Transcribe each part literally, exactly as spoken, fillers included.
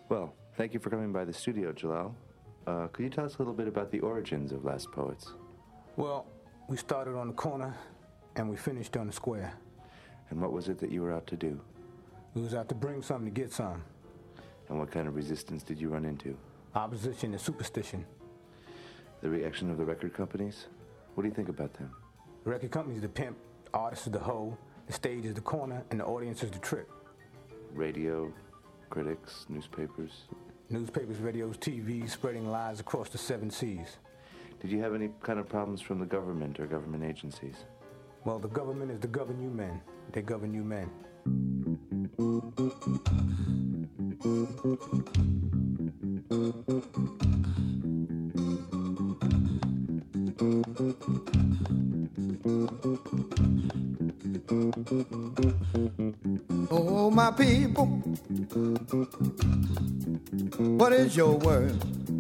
Well, thank you for coming by the studio, Jalal. Uh, could you tell us a little bit about the origins of Last Poets? Well, we started on the corner and we finished on the square. And what was it that you were out to do? We was out to bring something to get some. And what kind of resistance did you run into? Opposition and superstition. The reaction of the record companies? What do you think about them? The record companies the pimp, the artist is the hoe, the stage is the corner, and the audience is the trick. Radio, critics, newspapers? Newspapers, radios, T V, spreading lies across the seven seas. Did you have any kind of problems from the government or government agencies? Well, the government is to govern you men. They govern you men. Oh, my people, what is your worth?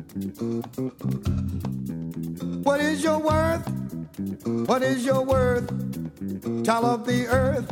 What is your worth? What is your worth? Child of the earth.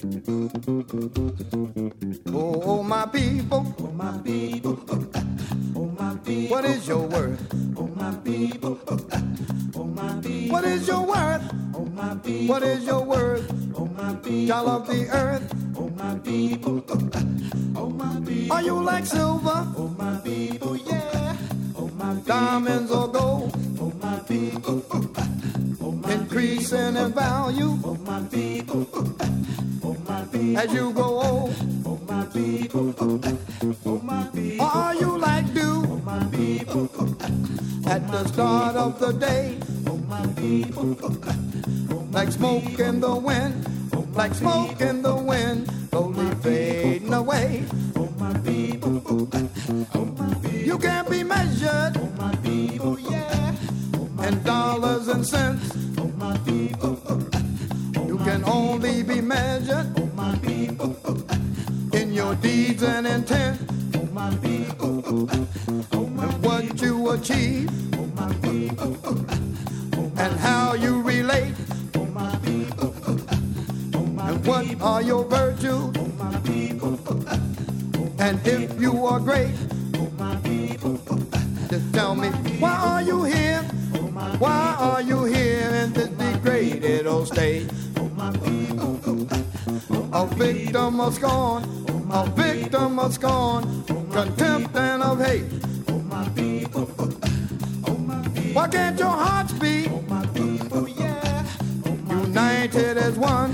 Oh, oh, my people, oh, my people, oh, my people, what is your worth? Oh, my people, oh, my people, what is your worth? Oh, my people, what is your worth? Oh, my people, child of the earth. Oh, my people, oh, my people, are you like silver? Oh, my people, yeah. Oh, my people, diamonds or gold? Oh, my people, oh, my increasing in value. Oh, my people, oh, my people, as you grow old. Oh, my people, oh, my people, are you like dew? Oh, my people, at the start of the day. Oh, my people, like smoke in the wind. Like smoke in the wind, slowly fading away. Oh, my people, oh, my people, you can't be measured. Oh, my people, yeah. Oh, my in dollars and cents. Oh, my people, oh, you can only be measured. Oh, my people, in your deeds and intent. Oh, my people, oh, my and what you achieve. Oh, my people, and how you relate. Oh, my people, and what are your virtues? Oh, my people, and if you are great, oh, my people, just tell me, why are you here? Why are you here in this degraded old state? Oh, my people, a victim of scorn, a victim of scorn, contempt and of hate. Oh, my people, why can't your hearts be? Oh, my people, yeah, united as one?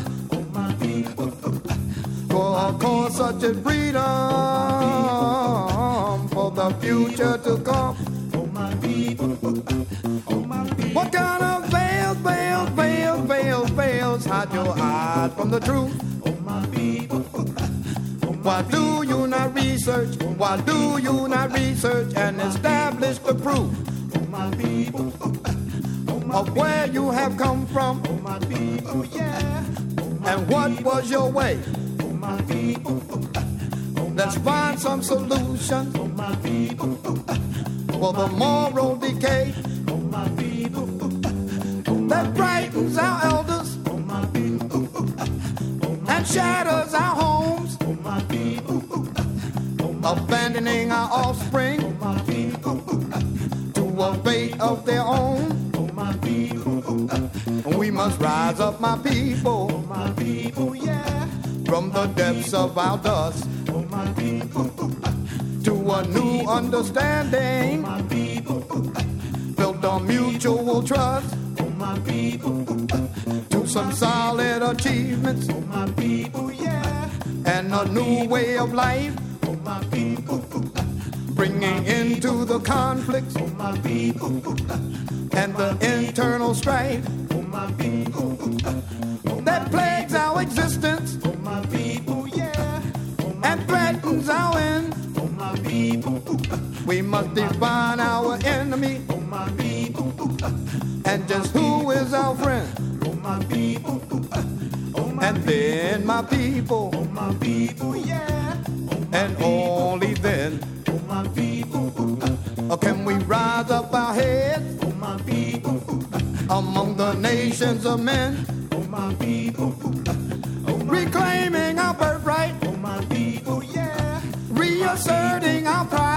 For a cause such as freedom, for the future to come. Oh, my people, oh, my people, what kind of veils, veils, veils, veils, veils hide your eyes from the truth? Oh, my people, why do you not research? Why do you not research and establish the proof? Oh, my people, of where you have come from? Oh, my people, yeah. And what was your way? Oh, my people, let's find some solution. Oh, my people, for the moral decay. Oh, my people, that brightens our elders. Oh, my people, and shatters our homes. Oh, my people, abandoning our offspring. Oh, my people, to a fate of their own. Oh, my people, we must rise up, my people. Oh, my people, yeah. From the depths of our dust. Oh, my people, to a new understanding. Oh, my people, built on mutual trust. Oh, my people, to some solid achievements. Oh, my people, yeah. And a new way of life. Oh, my people, bringing into the conflicts. Oh, my people, and the internal strife. Oh, my people, that plagues our existence. Oh, my people, yeah. And threatens our end. Oh, my people, we must define our enemy. Oh, my people, and just who is our friend? Oh, my people, and then my people. Oh, my people, yeah. And only then. Oh, my people, can we rise up our heads? Oh, my people, among the nations of men. Oh, my people, reclaiming our birthright. Oh, my people, yeah. Reasserting our pride.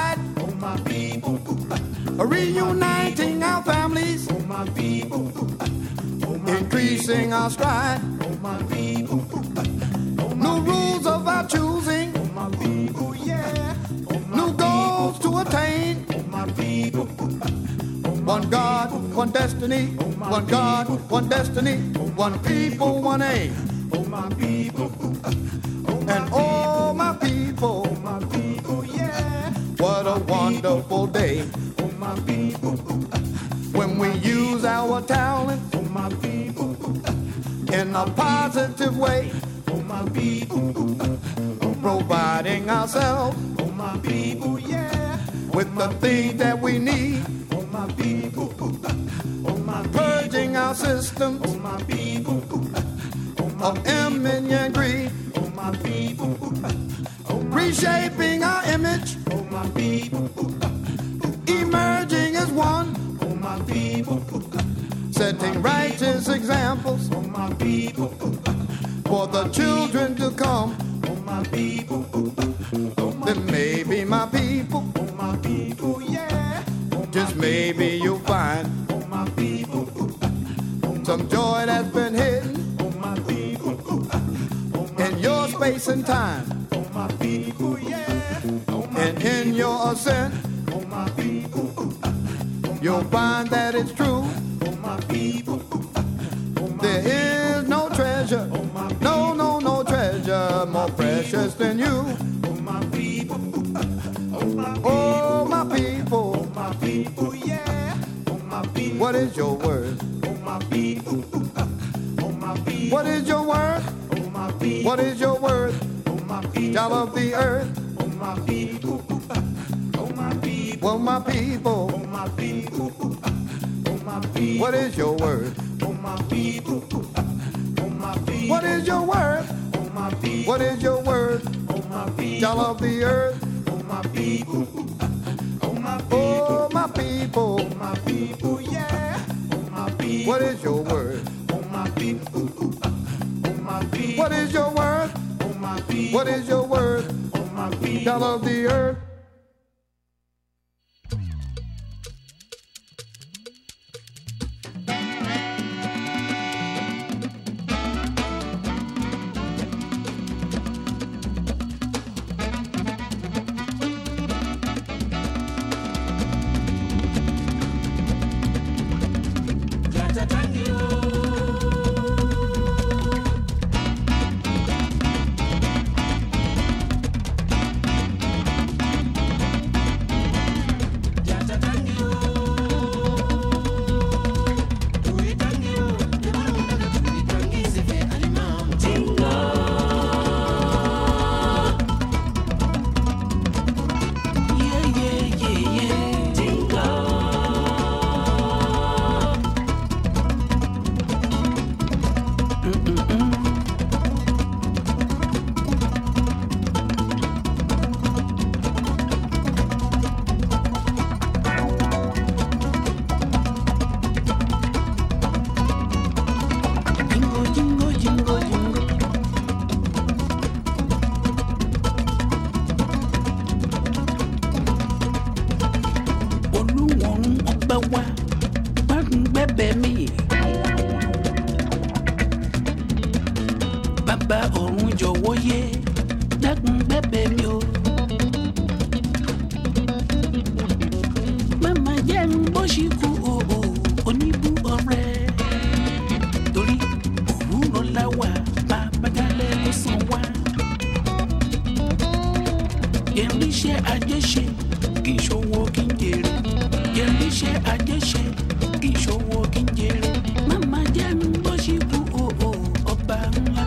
reuniting our families, oh my people, oh my increasing our stride, oh my people, oh my new rules of our choosing, oh my people, yeah, oh my new goals to attain. oh my people, One God, one destiny, one God, one destiny, one people, one aim. oh my people, And oh my people, oh my people, yeah, what a wonderful day oh my people, when we use our talent oh my people, in a positive way, oh my people, providing ourselves oh my people, yeah, with the things that we need, oh my people, oh my purging our systems oh my people, of envy and greed, oh my people, reshaping our image, oh my people, emerging as one, oh my people, setting righteous examples oh my people, for the children to come. oh my people, Then maybe my people, oh my people, yeah, just maybe you'll find oh my people, some joy that's been hidden oh my people, in your space and time, oh my people, yeah, oh my and in your ascent, oh my people, you'll find that it's true. oh my people, There is no treasure, no, no, no treasure more precious than you. oh my people, oh my Oh, my people, my people, yeah, oh my people, what is your word? oh my people, oh my people, What is your word? oh my people, What is your word? oh my people, Child of the earth, oh my people, oh my people, well, my people, oh my people, oh my people, what is your word? oh my people, oh my people, What is your word? oh my people, What is your word? oh my people, Child of the earth, oh my people, oh my people, oh, my people, oh my people, yeah, oh my people, what is your word? oh my people, oh my people, What is your word? oh my people, What is your word? oh my people, Child of the earth. Bàbá ọ̀run jọ̀wọ́ yé dákun bẹ̀bẹ̀ mi o. Màmá jẹ́ ń bó ṣì kú òò oníbú ọ̀rẹ́. Torí òwúrọ̀ la wà bàbá dalẹ̀ ló sàn wá. Yẹ̀rìṣẹ́ ajé ṣe kì í ṣòwò kí n jèrè. Yẹ̀rìṣẹ́ ajé ṣe kì í ṣòwò kí n jèrè. Màmá jẹ́ ń bó ṣì kú òò ọba ńlá.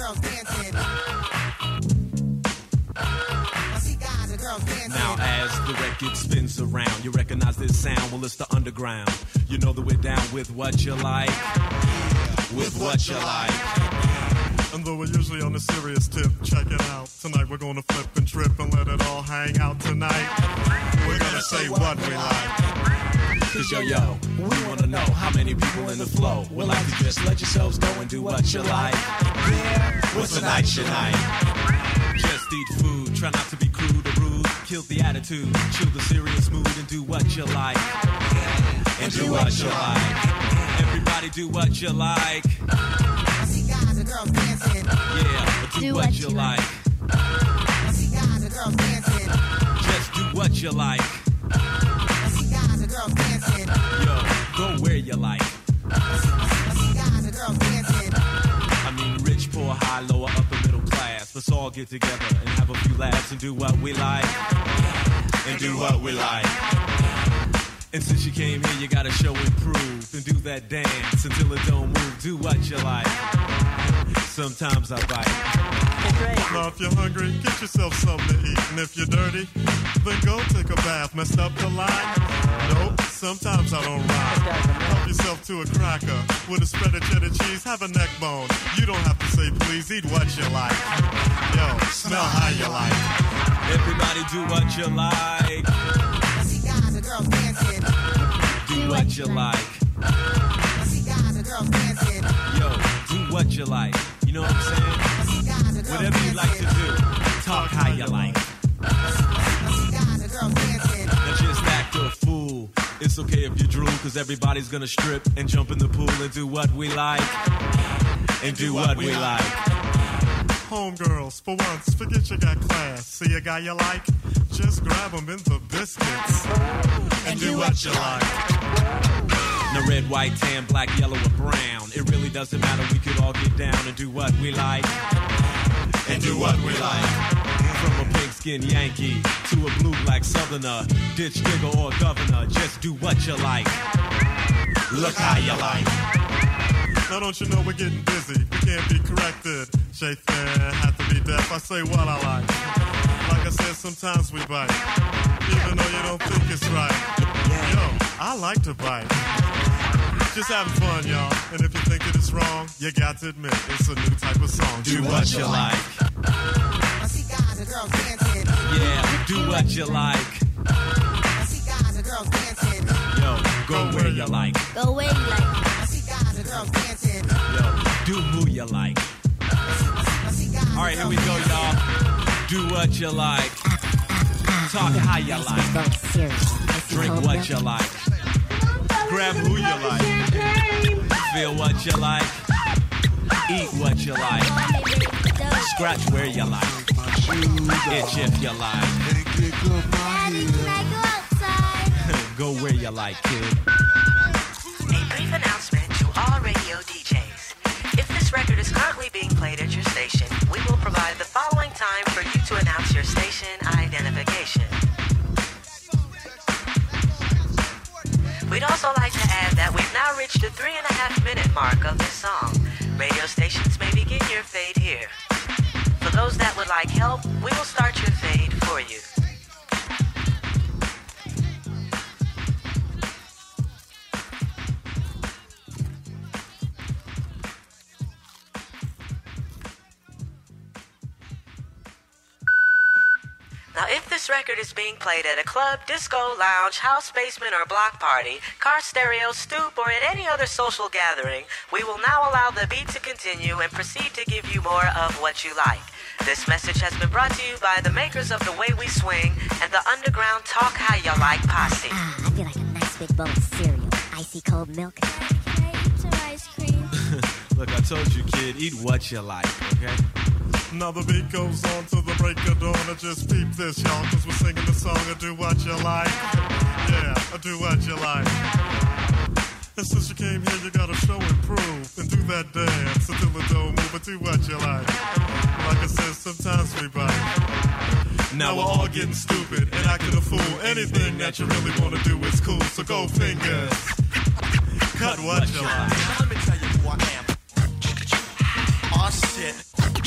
girls dancing. I see guys and girls dancing. Now as the record spins around, you recognize this sound, well it's the underground. You know that we're down with what you like, with what you like. And though we're usually on a serious tip, check it out. Tonight we're gonna flip and trip and let it all hang out tonight. We're gonna say what we like. Cause yo yo, we wanna know how many people in the flow would like to just let yourselves go and do what you like. Yeah, what's tonight's your night? Just eat food, try not to be crude or rude. Kill the attitude, chill the serious mood and do what you like. And do what you like. Everybody do what you like. I see guys and girls dancing. Yeah, do, do what, what you like. like. I see guys and girls dancing. Just do what you like. I see guys and girls dancing. Yo, go where you like. I see, I see guys and girls dancing. I mean, rich, poor, high, lower, upper, middle class. Let's all get together and have a few laughs and do what we like. And do what we like. And since you came here, you gotta show and prove and do that dance until it don't move. Do what you like. Sometimes I bite. Now if you're hungry, get yourself something to eat. And if you're dirty, then go take a bath. Messed up the line? Nope, sometimes I don't rhyme. Help yourself to a cracker with a spread of cheddar cheese. Have a neck bone. You don't have to say please. Eat what you like. Yo, smell how you like. Everybody do what you like. I see guys and girls dancing. Do what you like. I see guys and girls dancing. Yo, do what you like. You know what I'm saying? I see guys and girls Whatever you like to do, talk how you like. I see, I see guys and girls dancing. Now just act a fool. It's okay if you drool, cause everybody's gonna strip and jump in the pool and do what we like. And do what we like. Homegirls, for once, forget you got class. See a guy you like? Just grab him in the biscuits. And do what you like. Now red, white, tan, black, yellow, or brown. It really doesn't matter, we could all get down and do what we like. And do what we like. From a pink-skinned Yankee to a blue-black southerner, ditch digger or governor, just do what you like. Look how you like. Now don't you know we're getting busy? We can't be corrected. Shayfan had to be deaf. I say what I like. Like I said, sometimes we bite, even though you don't think it's right. Yo, I like to bite. Just having fun, y'all. And if you think it is wrong, you got to admit it's a new type of song. Do what you like. I see guys and girls dancing. Yeah, do what you like. I see guys and girls dancing. Yo, go where you like. Go where you like. I see guys and girls dancing. Yo, do who you like. All right, here we go, y'all. Do what you like. Talk how you like. Drink what you like. Grab who you like. Feel what you like. Eat what you like. Scratch where you like. Itch if you like. Go where you like, kid. A brief announcement to all radio D Js. If this record is currently being played at your station, we will provide the following time for you to announce your station identification. We'd also like to add that we've now reached the three and a half minute mark of this song. Radio stations may begin your fade here. For those that would like help, we will start your fade for you. Now, if this record is being played at a club, disco, lounge, house, basement, or block party, car stereo, stoop, or at any other social gathering, we will now allow the beat to continue and proceed to give you more of what you like. This message has been brought to you by the makers of The Way We Swing and the underground Talk How You Like posse. Ah, I feel like a nice big bowl of cereal. Icy cold milk. Can I eat some ice cream? Look, I told you, kid, eat what you like, okay? Now the beat goes on to the break of dawn. I just peep this, y'all, cause we're singing the song of Do What You Like. Yeah, I do what you like. And since you came here, you gotta show and prove and do that dance until it don't move, but do what you like. Like I said, sometimes we bite. Now, now we're all getting stupid and acting a fool. Anything that you really wanna do is cool, so go fingers. Cut what you like. Let me tell you who I am. Oh shit.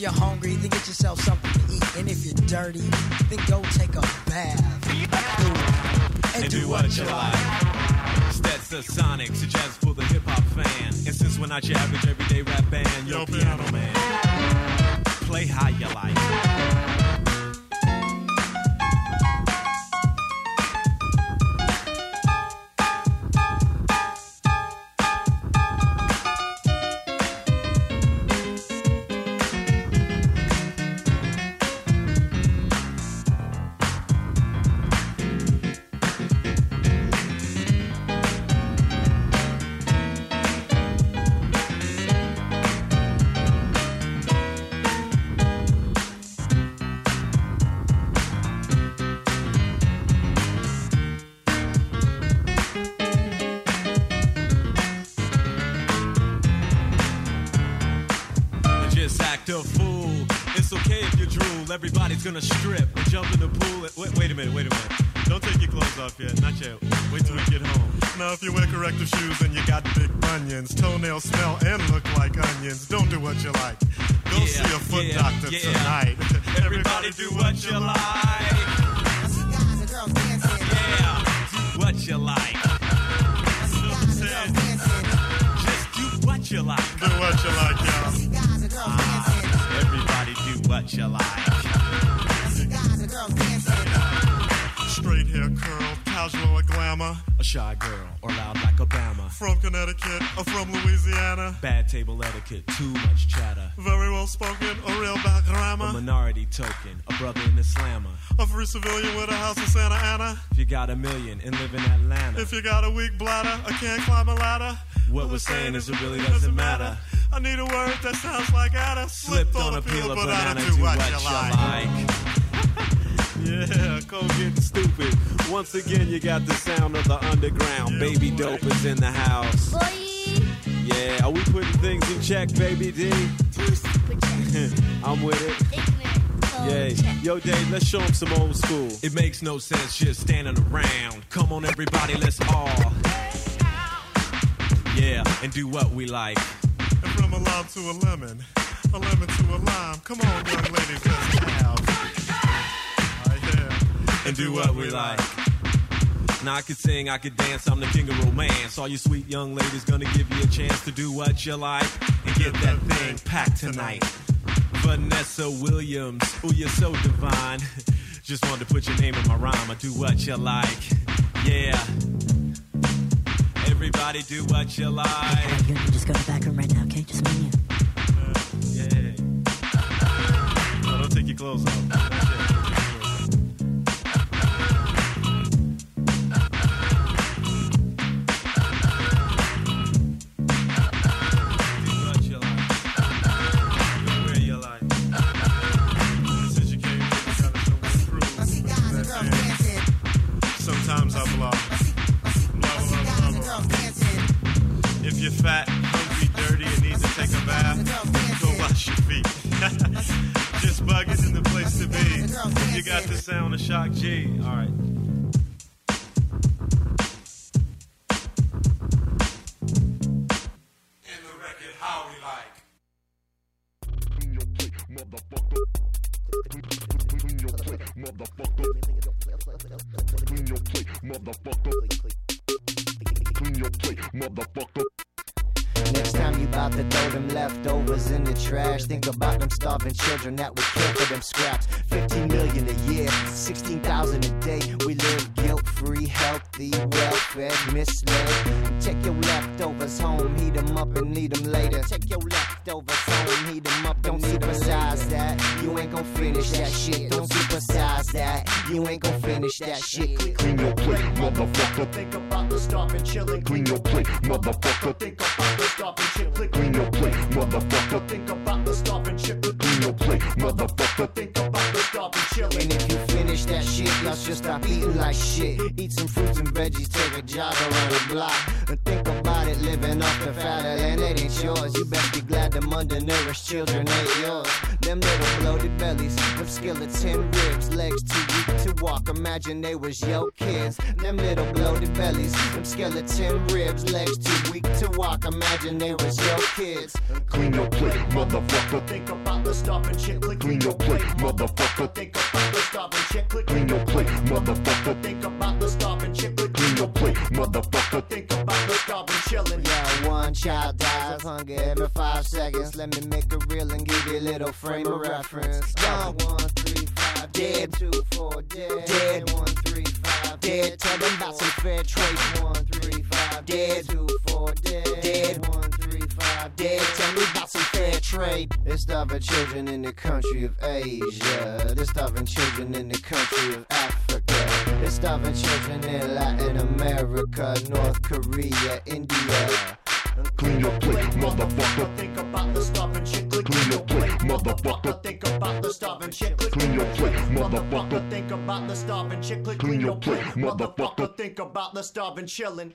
you're hungry, then get yourself something to eat. And if you're dirty, then go take a bath. And, and do, do what, what you like. Stetsa Sonic, suggest for the hip hop fan. And since we're not your average everyday rap band, yo, yo piano man, play how you like. Everybody's gonna strip and jump in the pool. Wait, wait a minute, wait a minute. Don't take your clothes off yet, not yet. Wait till we get home. Now, if you wear corrective shoes and you got big bunions, toenails smell and look like onions, don't do what you like. Go yeah, see a foot yeah, doctor yeah. tonight. Everybody do what you like. Yeah, do what you like. Just do what you like. Do what you like, y'all. Ah, everybody do what you like. Straight hair curl, casual or glamour. A shy girl, or loud like Obama. From Connecticut or from Louisiana. Bad table etiquette, too much chatter. Very well spoken, a real bad grammar. A minority token, a brother in the slammer. A free civilian with a house in Santa Ana. If you got a million and live in Atlanta. If you got a weak bladder, I can't climb a ladder. What we're saying is it really doesn't matter. I need a word that sounds like Ada. Slipped on a peel of banana, do what you like. Yeah, cold getting stupid. Once again, you got the sound of the underground. Yeah, Baby boy. Dope is in the house. Boy. Yeah, are we putting things in check, Baby D? Too super check. I'm with it. Yeah. Yo, Dave, let's show them some old school. It makes no sense just standing around. Come on, everybody, let's all. Yeah, and do what we like. And from a lime to a lemon, a lemon to a lime. Come on, young ladies, let's have. And do what we like. Now I could sing, I could dance, I'm the king of romance. All you sweet young ladies gonna give you a chance to do what you like and get that thing packed tonight. Vanessa Williams, ooh, you're so divine. Just wanted to put your name in my rhyme. I do what you like. Yeah. Everybody do what you like. Hey, you just go to the back room right now, okay? Just me and you. Uh, yeah. No, don't take your clothes off. Sometimes I bluff. Blah, blah, blah, blah. If you're fat, hungry, dirty, and need to take a bath, go wash your feet. Just bugging in the place to be. You got the sound of Shock G. All right. In the record, how we like. Clean your plate, motherfucker. Clean your plate, motherfucker. Clean your plate, motherfucker. Clean your plate, motherfucker. Next time you bout to throw them leftovers in the trash, think about them starving children that would kill for them scraps. Fifteen million a year, sixteen thousand a day. We live guilt-free, healthy, well-fed, misled. Take your leftovers home, heat them up and eat them later. Take your leftovers home, heat them up, don't supersize that. You ain't gon' finish that shit, don't supersize that. You ain't gon' finish that shit. Clean your plate, motherfucker. Think about the starving children. Clean your plate, motherfucker. Think about the starving children. Clean your plate, motherfucker. Think about the starving children. Clean your plate, motherfucker. Think about the starving children. And if you finish that shit, y'all should stop eating like shit. Eat some fruits and veggies, take a jog around the block. And think about it, living living off the fat land, it ain't yours. You best be glad them undernourished children ain't yours. Them little bloated bellies, them skeleton ribs, legs too weak to walk. Imagine they was your kids. Them little bloated bellies, them skeleton ribs, legs too weak to walk. Imagine they was your kids. Clean your plate, motherfucker. Think about the starving chick. Clean your plate, motherfucker. Think about the starving chick. Clean your plate, motherfucker. Think about the starving chick. Clean your plate, motherfucker. Think about the starving chillin'. Yeah, one child dies of hunger every five seconds. Let me make it real and give you a little frame of reference. One, one, three, five, dead. Two, four, dead. Dead. One, three, five, dead. Tell them about some fair trade. One, three, five, dead. Two, four, dead. Dead. One, three, five, dead. Tell me about some fair trade. There's starving children in the country of Asia. There's starving children in the country of Africa. There's starving children in Latin America, North Korea, India. Clean your plate, motherfucker. Think about the starving chick. Clean your plate, motherfucker. Think about the starving chick. Clean your plate, motherfucker. Think about the starving chick. Clean your plate, motherfucker. Think about the starving chillin'.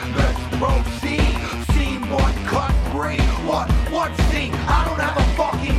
One scene, I don't have a fucking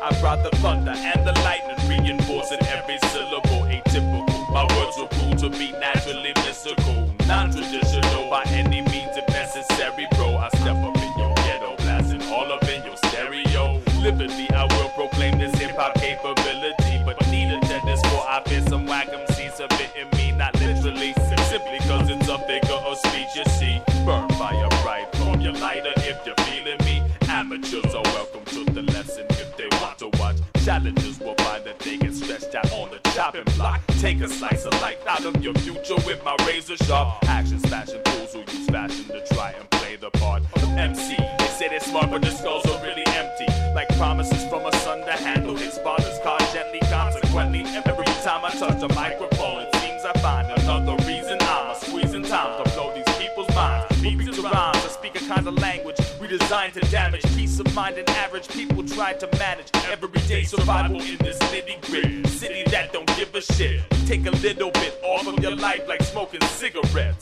I brought the thunder and the lightning, reinforcing every syllable. Atypical, my words will prove to be naturally mystical, non-traditional by any means if necessary, bro. I step up in your ghetto, blasting all up in your stereo. Vividly, I will proclaim this hip-hop capability, but need a dentist for I fear some whack M Cs a bit in me, not literally, simply cause it's a figure of speech, you see. Burn fire bright from your lighter if you're feeling me. Amateurs are welcome to the lesson if they want to watch. Challengers will find that they get stretched out on the chopping block. Take a slice of life out of your future with my razor sharp action, smashing fools who use fashion to try and play the part of M C. They say they're smart, but their skulls are really empty, like promises from a son to handle his father's car gently. Consequently, every time I touch a microphone, it seems I find another reason I'm squeezing time to blow these people's minds. Beats to rhymes, I speak a kind of language redesigned to damage peace of mind and average people trying to manage everyday survival in this nitty gritty city that don't give a shit. Take a little bit off of your life like smoking cigarettes.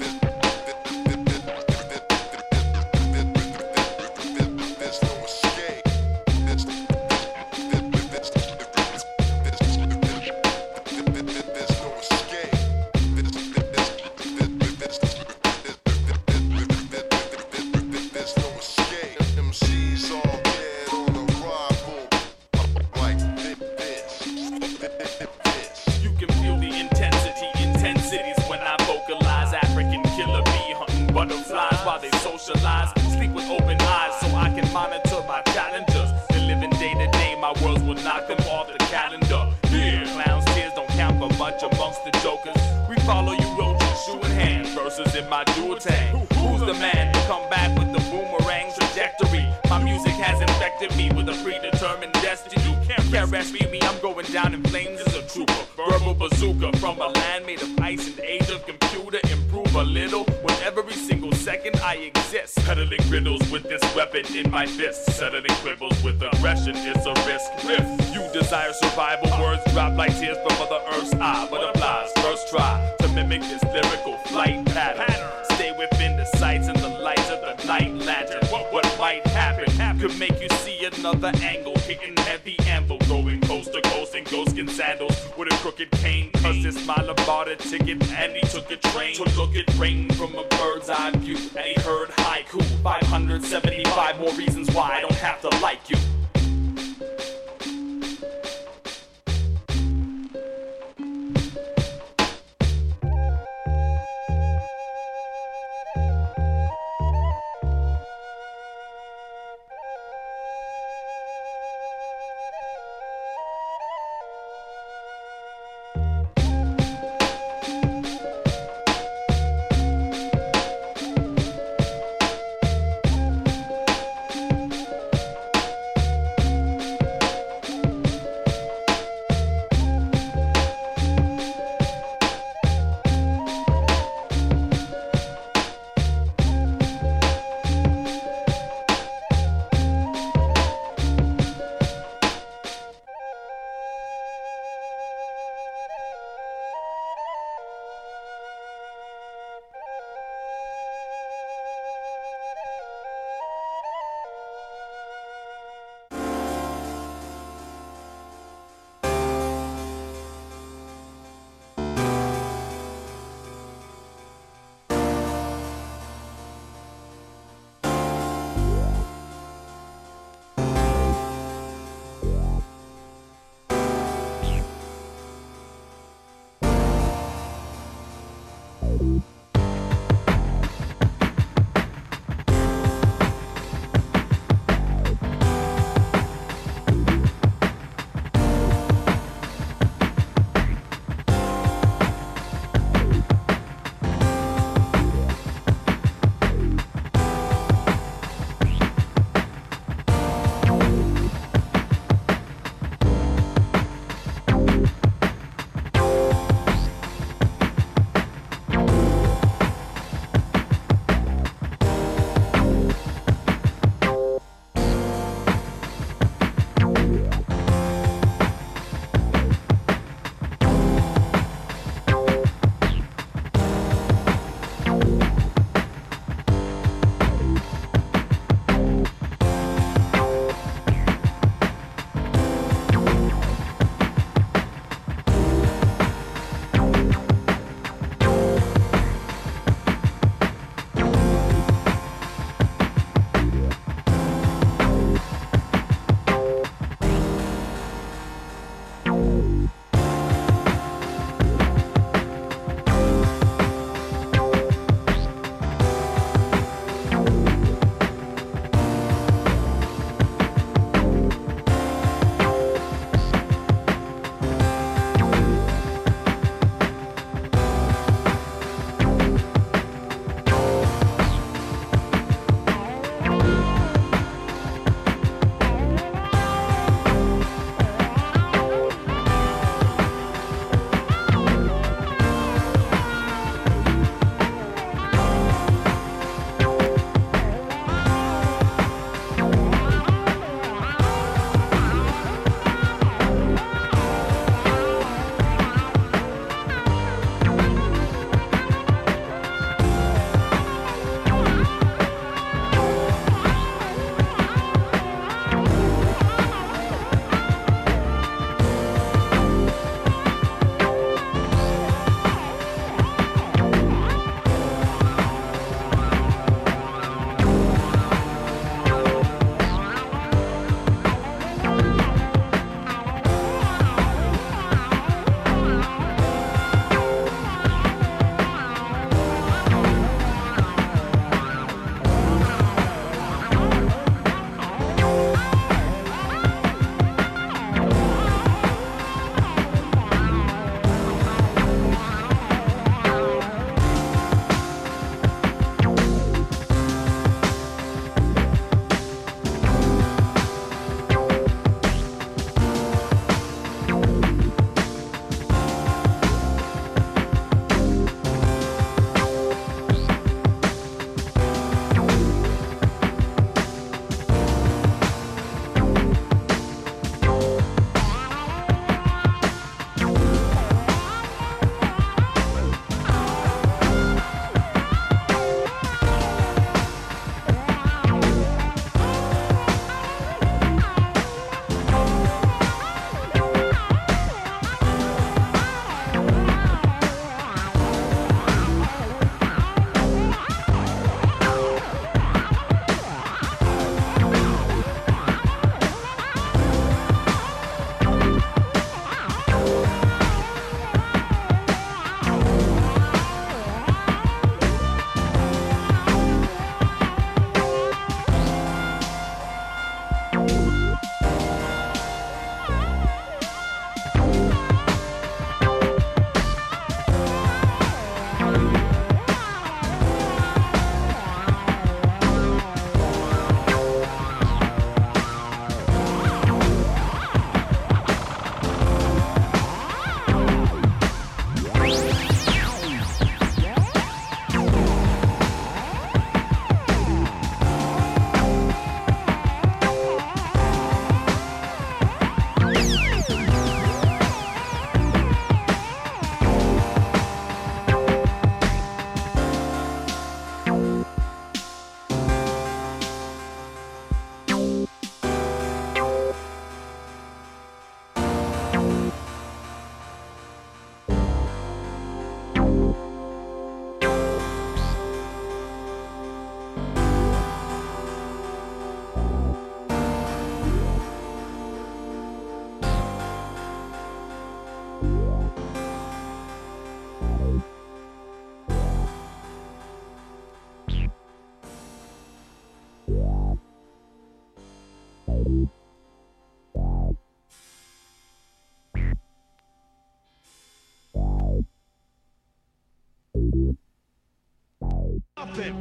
Sleep with open eyes so I can monitor my challengers. They're living day to day, my worlds will knock them off the calendar. Yeah, clowns' tears don't count for much amongst the jokers. We follow you roaches, shoe in hand, verses in my dual tank. Who's the man to come back with the boomerang trajectory? My music has infected me with a predetermined destiny. You can't rescue me, I'm going down in flames as a trooper. Verbal bazooka from a land made of ice and age of computer. Improve a little with every single second I exist. Peddling riddles with this weapon in my fist. Settling quibbles with aggression is a risk. If you desire survival, words drop like tears from Mother Earth's eye. Butterflies first try to mimic this lyrical flight pattern. Stay within the sights and the lights of the night lantern. What, what might happen could make you see another angle. Hitting heavy anvil, going coast to coast in goatskin sandals with a crooked cane. Cause this smiler bought a ticket and he took a train to look at rain from a bird's eye view. And he heard haiku, five hundred seventy-five more reasons why I don't have to like you. them.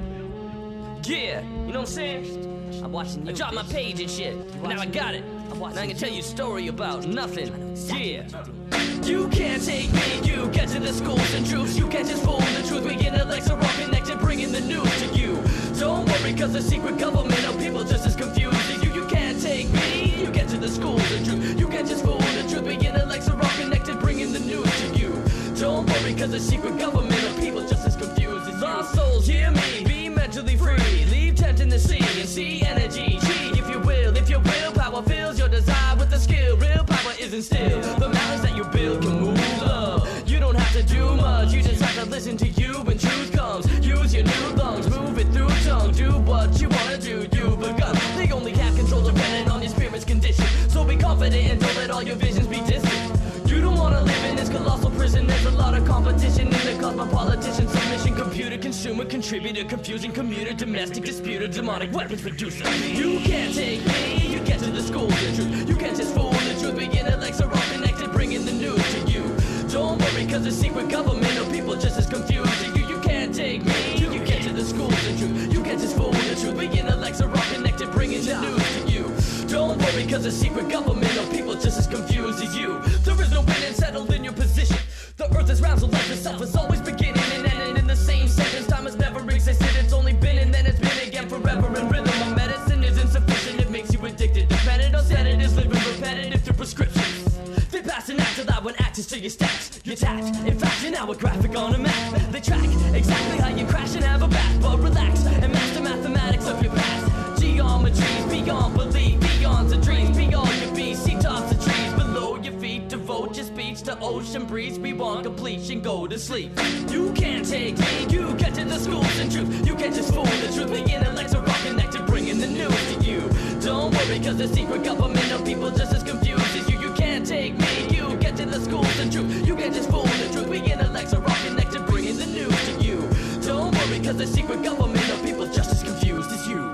Yeah, you know what I'm saying? I'm watching you. I dropped my page and shit. Now I got it. Now I can tell you a story about nothing. Yeah. You can't take me, you get to the schools and troops. You can't just fool the truth. We intellects are all connected, bringing the news to you. Don't worry, cause the secret government of people just as confused as you. You can't take me, you get to the schools and truth. You can't just fool the truth. We intellects are all connected, bringing the news to you. Don't worry, cause the secret government of people just as confused as you. Lost souls, hear me, be mentally free. Leave tent in the sea and see energy. G, if you will, if your willpower fills your desire with the skill. Real power isn't still. The mountains that you build can move love. You don't have to do much, you just have to listen to you when truth comes. Use your new lungs, move it through tongue. Do what you wanna do, you've begun. They only have control dependent on your spirit's condition. So be confident and don't let all your visions be distant. You don't wanna live in this colossal prison. There's a lot of competition in the cosmopolitan submission. Computer, consumer, contributor, confusing commuter, domestic disputer, demonic weapons producer. You can't take me, you get to the schools and truth. You can't just fool the truth. Begin intellects are all connected, bringing the news to you. Don't worry, cause the secret government of people just as confused as you. You can't take me, you get to the schools and truth. You can't just fool the truth. Begin intellects are all connected, bringing the news to you. Don't worry, cause the secret government of people just as confused as you. There is no winning settled in your position. The earth is round, so life itself is always beginning and ending in the same sentence. Time has never existed, it's only been and then it's been again forever in rhythm. My medicine is insufficient, it makes you addicted. Dependent on sedatives, living repetitive through prescriptions. They pass an act to that when access to your stats. Your tact, in fact, you're now a graphic on a map. They track exactly how you crash and have a bath. But relax and master mathematics of your past. Geometries beyond belief, beyond the dreams, beyond your beats. See tops of trees below your feet. Devote your speech to ocean breeze. We want completion, go to sleep. You can't take me, you get to the schools and truth. You can't just fool the truth. The intellects are all connected, bringing the news to you. Don't worry, cause the secret government of people just as confused as you. You can't take me, you get to the schools and truth. You can't just fool the truth. We intellects are all connected, bringing the news to you. Don't worry, cause the secret government of people just as confused as you.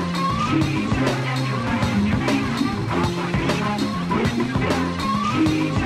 Jesus.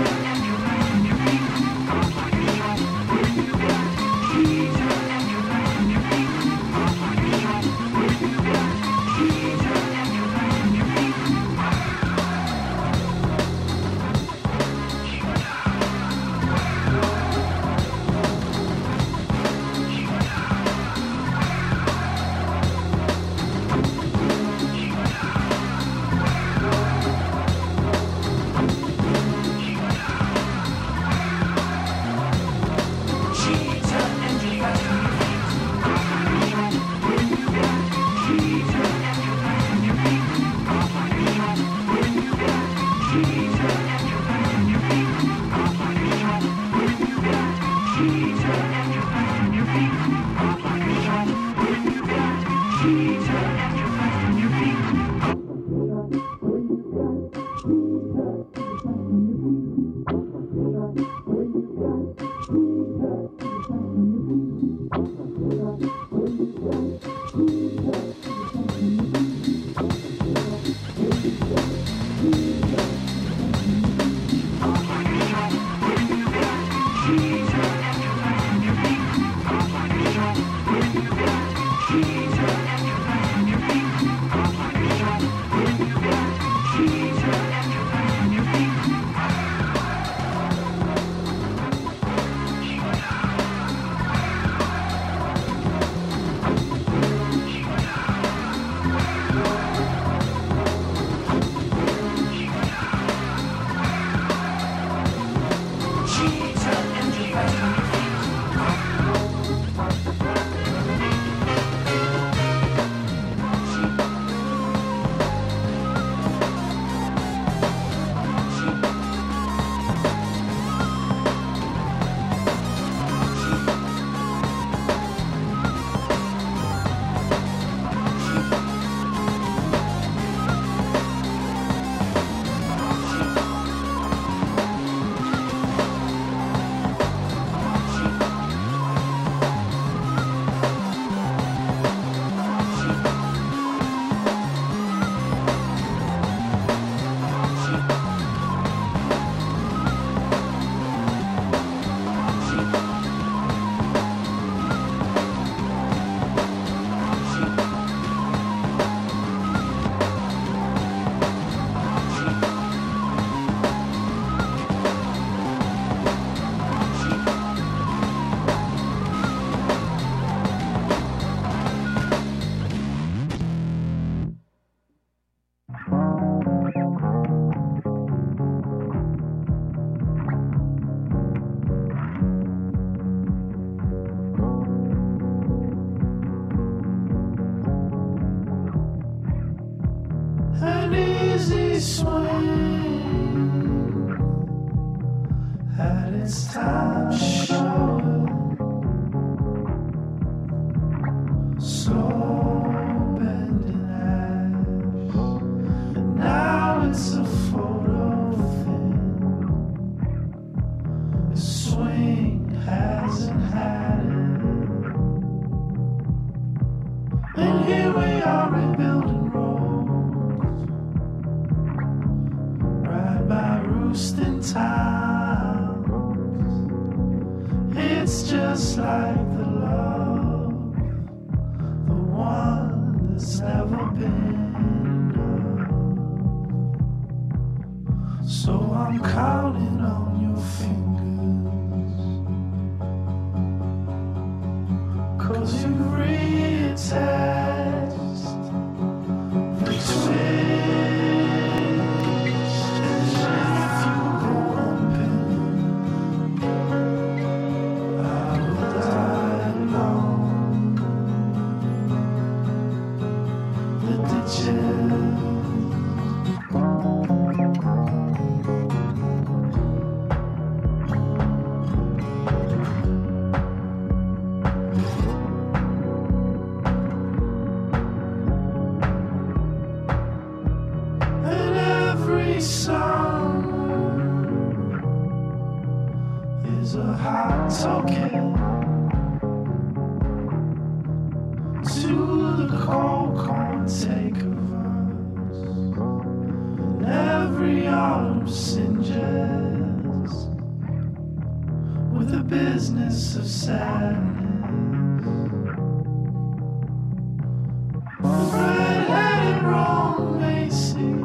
had its time short. So bent in ash, and now it's a photo thing. The swing hasn't had it, and here we are rebuilding roads right by roosting towns. It's just like the love, the one that's never been enough. So I'm counting on your fingers, 'cause you reattached the twist. And if you go bumping, I will die alone. The ditches. And every song is a hot token to the cold corn take of us. And every autumn singes with the business of sadness. Red-headed Rome Macy,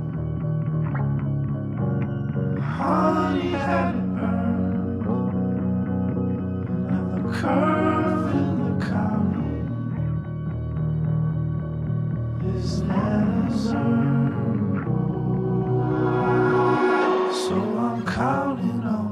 honey had it burned, and the curve in the county is Nana's urn. So I'm counting on